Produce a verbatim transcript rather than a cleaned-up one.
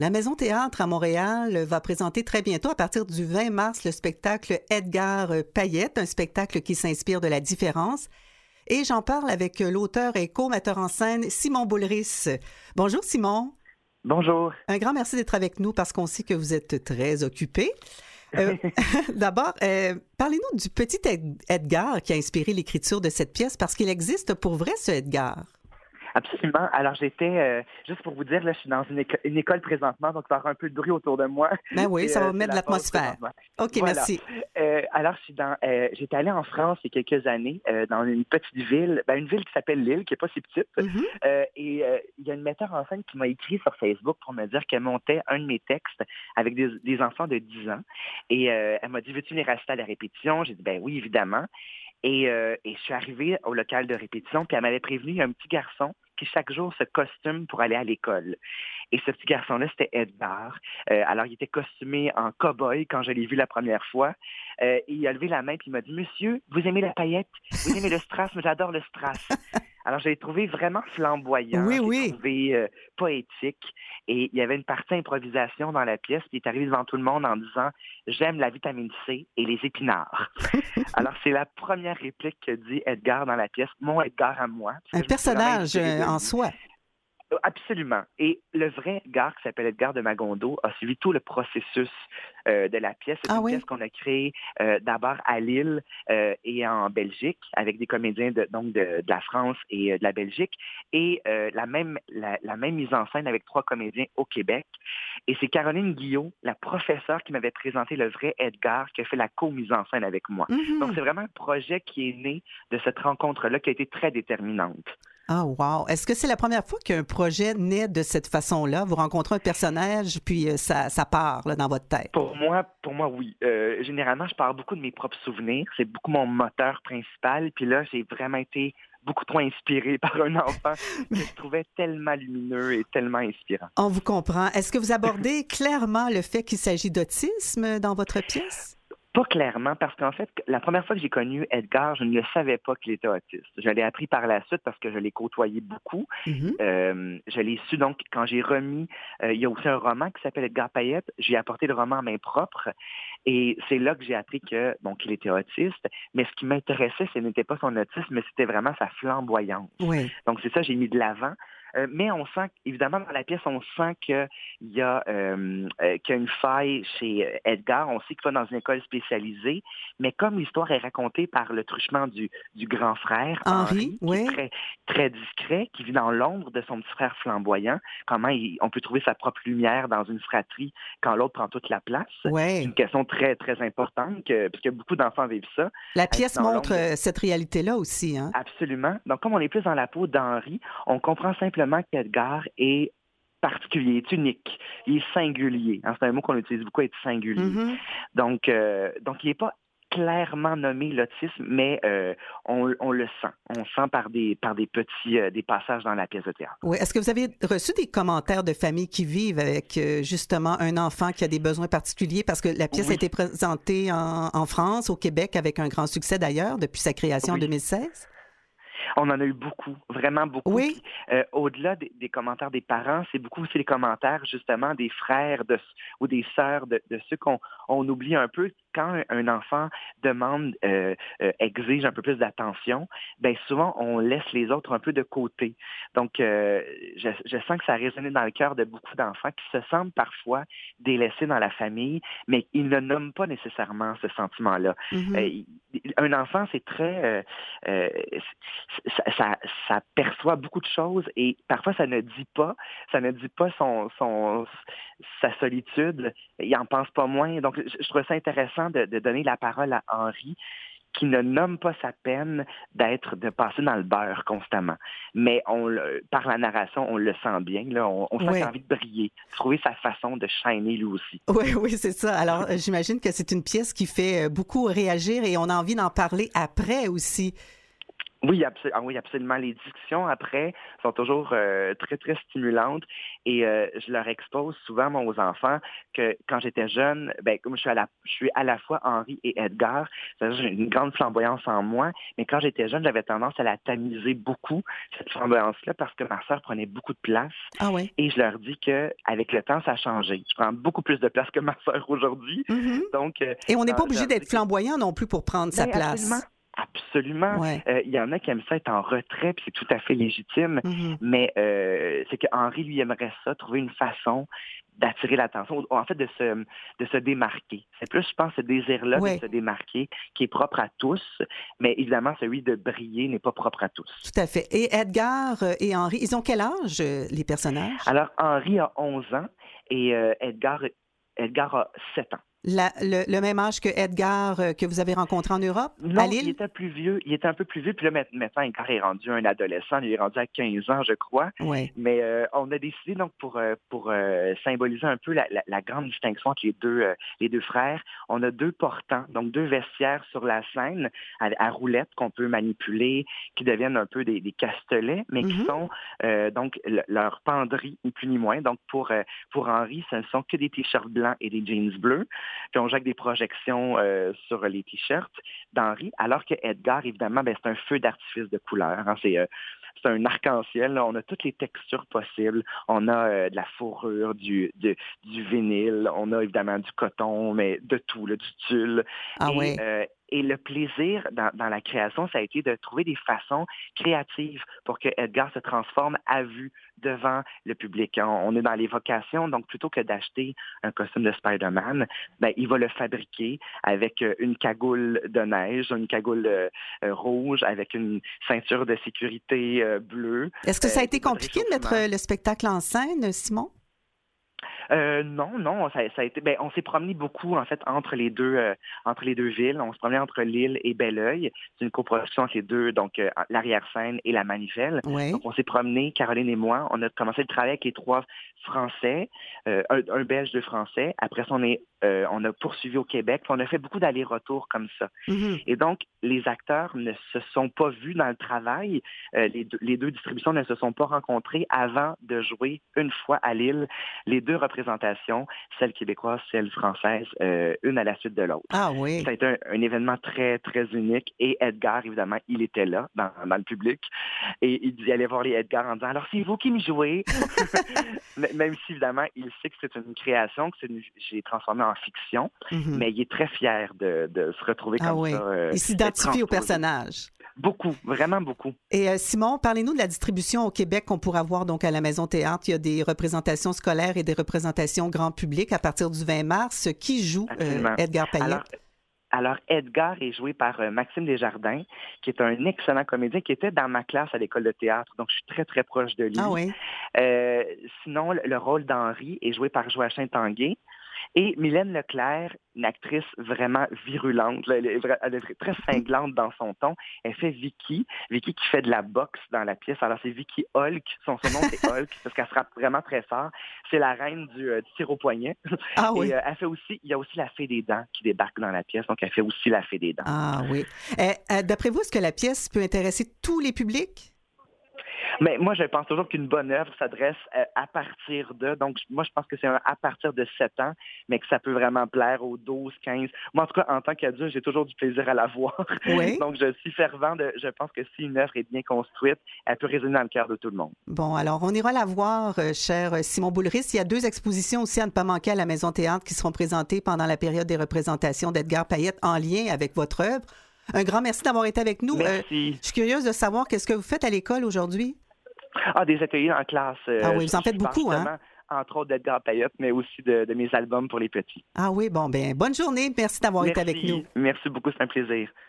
La Maison Théâtre à Montréal va présenter très bientôt, à partir du vingt mars, le spectacle Edgar Payette, un spectacle qui s'inspire de la différence. Et j'en parle avec l'auteur et co-metteur en scène Simon Boulris. Bonjour Simon. Bonjour. Un grand merci d'être avec nous parce qu'on sait que vous êtes très occupé. Euh, D'abord, euh, parlez-nous du petit Edgar qui a inspiré l'écriture de cette pièce, parce qu'il existe pour vrai ce Edgar. Absolument. Alors, j'étais, euh, juste pour vous dire, là, je suis dans une, éco- une école présentement, donc il va y avoir un peu de bruit autour de moi. Ben oui, ça Et, va euh, mettre de la pause l'atmosphère. présentement. OK, Voilà. merci. Euh, alors, je suis dans, euh, j'étais allé en France il y a quelques années, euh, dans une petite ville, ben, une ville qui s'appelle Lille, qui est pas si petite. Mm-hmm. Euh, et euh, il y a une metteur en scène qui m'a écrit sur Facebook pour me dire qu'elle montait un de mes textes avec des, des enfants de dix ans. Et euh, elle m'a dit, veux-tu venir assister à la répétition? J'ai dit, ben oui, évidemment. Et, euh, et je suis arrivée au local de répétition, puis elle m'avait prévenu, il y a un petit garçon qui chaque jour se costume pour aller à l'école. Et ce petit garçon-là, c'était Edgar. Euh, alors, il était costumé en cow-boy quand je l'ai vu la première fois. Euh, et il a levé la main puis il m'a dit, monsieur, vous aimez la paillette? Vous aimez le strass? Moi, j'adore le strass. Alors, j'ai trouvé vraiment flamboyant, Oui, j'ai oui. trouvé euh, poétique. Et il y avait une partie improvisation dans la pièce, puis il est arrivé devant tout le monde en disant « J'aime la vitamine C et les épinards ». Alors, c'est la première réplique que dit Edgar dans la pièce, mon Edgar à moi. Un personnage euh, en soi. Absolument. Et le vrai Edgar, qui s'appelle Edgar de Magondeau, a suivi tout le processus euh, de la pièce. C'est ah, une oui? pièce qu'on a créée euh, d'abord à Lille euh, et en Belgique, avec des comédiens de, donc de, de la France et euh, de la Belgique, et euh, la, même, la, la même mise en scène avec trois comédiens au Québec. Et c'est Caroline Guillot, la professeure qui m'avait présenté le vrai Edgar, qui a fait la co-mise en scène avec moi. Mm-hmm. Donc, c'est vraiment un projet qui est né de cette rencontre-là, qui a été très déterminante. Ah, wow! Est-ce que c'est la première fois qu'un projet naît de cette façon-là? Vous rencontrez un personnage, puis euh, ça, ça part là, dans votre tête. Pour moi, pour moi, oui. Euh, généralement, je pars beaucoup de mes propres souvenirs. C'est beaucoup mon moteur principal. Puis là, j'ai vraiment été beaucoup trop inspiré par un enfant que je trouvais tellement lumineux et tellement inspirant. On vous comprend. Est-ce que vous abordez clairement le fait qu'il s'agit d'autisme dans votre pièce? Pas clairement, parce qu'en fait, la première fois que j'ai connu Edgar, je ne le savais pas qu'il était autiste. Je l'ai appris par la suite parce que je l'ai côtoyé beaucoup. Mm-hmm. Euh, je l'ai su donc quand j'ai remis, euh, il y a aussi un roman qui s'appelle Edgar Payette. J'ai apporté le roman en main propre et c'est là que j'ai appris que bon qu'il était autiste. Mais ce qui m'intéressait, ce n'était pas son autisme, mais c'était vraiment sa flamboyance. Oui. Donc c'est ça, j'ai mis de l'avant. Euh, mais on sent, évidemment, dans la pièce, on sent qu'il y a, euh, euh, qu'il y a une faille chez Edgar. On sait qu'il va dans une école spécialisée, mais comme l'histoire est racontée par le truchement du, du grand frère, Henri, Henri, oui. qui est très, très discret, qui vit dans l'ombre de son petit frère flamboyant, comment il, on peut trouver sa propre lumière dans une fratrie quand l'autre prend toute la place. Oui. C'est une question très, très importante, que, parce que beaucoup d'enfants vivent ça. La pièce dans montre l'ombre. cette réalité-là aussi, hein? Absolument. Donc, comme on est plus dans la peau d'Henri, on comprend simplement qu'Edgar est particulier, est unique, il est singulier. Hein, c'est un mot qu'on utilise beaucoup, être singulier. Mm-hmm. Donc, euh, donc, il n'est pas clairement nommé l'autisme, mais euh, on, on le sent. On sent par des, par des petits euh, des passages dans la pièce de théâtre. Oui. Est-ce que vous avez reçu des commentaires de familles qui vivent avec euh, justement un enfant qui a des besoins particuliers? Parce que la pièce Oui. a été présentée en, en France, au Québec, avec un grand succès d'ailleurs, depuis sa création Oui. en deux mille seize. On en a eu beaucoup, vraiment beaucoup. Oui. Puis, euh, au-delà des, des commentaires des parents, c'est beaucoup aussi les commentaires justement des frères de, ou des sœurs de, de ceux qu'on on oublie un peu. Quand un enfant demande, euh, euh, exige un peu plus d'attention, bien souvent on laisse les autres un peu de côté. Donc, euh, je, je sens que ça a résonné dans le cœur de beaucoup d'enfants qui se sentent parfois délaissés dans la famille, mais ils ne nomment pas nécessairement ce sentiment-là. Mm-hmm. Euh, un enfant, c'est très... Euh, euh, Ça, ça, ça perçoit beaucoup de choses et parfois ça ne dit pas, ça ne dit pas son, son, sa solitude, il en pense pas moins. Donc, je, je trouve ça intéressant de, de donner la parole à Henri, qui ne nomme pas sa peine d'être, de passer dans le beurre constamment. Mais on le, par la narration, on le sent bien, là, on, on sent Oui. qu'il a envie de briller, trouver sa façon de shiner lui aussi. Oui, oui, c'est ça. Alors, j'imagine que c'est une pièce qui fait beaucoup réagir et on a envie d'en parler après aussi. Oui, abso- ah oui, absolument. Les discussions après sont toujours euh, très, très stimulantes et euh, je leur expose souvent, moi, aux enfants, que quand j'étais jeune, ben, comme je suis à la, je suis à la fois Henri et Edgar, c'est-à-dire j'ai une grande flamboyance en moi, mais quand j'étais jeune, j'avais tendance à la tamiser beaucoup, cette flamboyance-là, parce que ma sœur prenait beaucoup de place Ah oui? et je leur dis que avec le temps, ça a changé. Je prends beaucoup plus de place que ma sœur aujourd'hui. Mhm. Donc, euh, Et on n'est pas je obligé leur dis d'être que flamboyant non plus pour prendre sa ben absolument. place. Absolument. Ouais. Euh, Il y en a qui aiment ça être en retrait, puis c'est tout à fait légitime. Mhm. Mais euh, c'est que Henri, lui, aimerait ça, trouver une façon d'attirer l'attention, ou en fait de se, de se démarquer. C'est plus, je pense, ce désir-là de Ouais, se démarquer qui est propre à tous, mais évidemment, celui de briller n'est pas propre à tous. tout à fait. Et Edgar euh, et Henri, ils ont quel âge, euh, les personnages? Alors, Henri a onze ans et euh, Edgar, Edgar a sept ans. La- le, le même âge que Edgar euh, que vous avez rencontré en Europe, à Non, il Lille? était plus vieux. Il était un peu plus vieux. Puis là, ma- maintenant, Edgar est rendu un adolescent. Il est rendu à quinze ans, je crois. Oui. Mais euh, on a décidé, donc, pour, euh, pour euh, symboliser un peu la, la- la grande distinction entre les deux, euh, les deux frères, on a deux portants, donc deux vestiaires sur la scène à, à roulettes qu'on peut manipuler, qui deviennent un peu des, des castelets, mais qui Mhm. sont euh, donc le- leur penderie, ni plus ni moins. Donc, pour, euh, pour Henri, ce ne sont que des t-shirts blancs et des jeans bleus. Puis on joue avec des projections euh, sur les t-shirts d'Henri, alors que Edgar, évidemment, ben, c'est un feu d'artifice de couleurs. Hein. C'est, euh, c'est un arc-en-ciel. Là. On a toutes les textures possibles. On a euh, de la fourrure, du, de- du vinyle. On a évidemment du coton, mais de tout, là, du tulle. Ah Et, oui. euh, et le plaisir dans, dans la création, ça a été de trouver des façons créatives pour que Edgar se transforme à vue devant le public. On, on est dans l'évocation, donc plutôt que d'acheter un costume de Spider-Man, ben, il va le fabriquer avec euh, une cagoule de neige, une cagoule euh, euh, rouge, avec une ceinture de sécurité euh, bleue. Est-ce que ça a euh, été des bottes de compliqué de mettre réchauffement. euh, le spectacle en scène, Simon? Euh, non, non, ça, ça a été. Ben, on s'est promené beaucoup en fait entre les deux, euh, entre les deux villes. On se promenait entre Lille et Belleuil. C'est une coproduction entre les deux, donc euh, l'arrière-scène et la manivelle. Oui. Donc on s'est promené, Caroline et moi. On a commencé le travail avec les trois Français, euh, un, un Belge, deux Français. Après ça, on est, euh, on a poursuivi au Québec. Puis on a fait beaucoup d'allers-retours comme ça. Mhm. Et donc, les acteurs ne se sont pas vus dans le travail. Euh, les, deux, les deux distributions ne se sont pas rencontrées avant de jouer une fois à Lille les deux représentations, celle québécoise, celle française, euh, une à la suite de l'autre. Ah oui. Ça a été un, un événement très, très unique. Et Edgar, évidemment, il était là, dans, dans le public. Et il, il allait voir les Edgar en disant « Alors, c'est vous qui me jouez? » Même si, évidemment, il sait que c'est une création, que c'est une, j'ai transformé en fiction. Mhm. Mais il est très fier de, de se retrouver Ah comme oui. ça. euh, Il s'identifie au transposé. personnage. Beaucoup, vraiment beaucoup. Et euh, Simon, parlez-nous de la distribution au Québec qu'on pourra voir donc à la Maison Théâtre. Il y a des représentations scolaires et des représentations grand public à partir du vingt mars. Qui joue euh, Absolument. Edgar Payette? Alors, alors, Edgar est joué par euh, Maxime Desjardins, qui est un excellent comédien, qui était dans ma classe à l'école de théâtre, donc je suis très, très proche de lui. Ah oui. Euh, sinon, le, le rôle d'Henri est joué par Joachim Tanguay. Et Mylène Leclerc, une actrice vraiment virulente, là, elle, est, vra- elle est très cinglante dans son ton. Elle fait Vicky, Vicky qui fait de la boxe dans la pièce. Alors c'est Vicky Hulk, son, son nom c'est Hulk, parce qu'elle frappe vraiment très fort. C'est la reine du, euh, du tir au poignet. Ah oui. Et euh, elle fait aussi, il y a aussi la fée des dents qui débarque dans la pièce, donc elle fait aussi la fée des dents. Ah oui. Euh, euh, d'après vous, est-ce que la pièce peut intéresser tous les publics? Mais moi, je pense toujours qu'une bonne œuvre s'adresse euh, à partir de. Donc, moi, je pense que c'est un à partir de sept ans, mais que ça peut vraiment plaire aux douze, quinze. Moi, en tout cas, en tant qu'adulte, j'ai toujours du plaisir à la voir. Oui. Donc, je suis fervent de. Je pense que si une œuvre est bien construite, elle peut résonner dans le cœur de tout le monde. Bon, alors, on ira la voir, euh, cher Simon Boulris. Il y a deux expositions aussi à ne pas manquer à la Maison Théâtre qui seront présentées pendant la période des représentations d'Edgar Payette en lien avec votre œuvre. Un grand merci d'avoir été avec nous. Merci. Euh, je suis curieuse de savoir qu'est-ce que vous faites à l'école aujourd'hui. Ah, des ateliers en classe. euh, Ah oui, vous en je- faites je parle beaucoup, hein? justement, entre autres d'Edgar Payette, mais aussi de, de mes albums pour les petits. Ah oui, bon, ben bonne journée. Merci d'avoir été avec nous. Merci beaucoup, c'est un plaisir.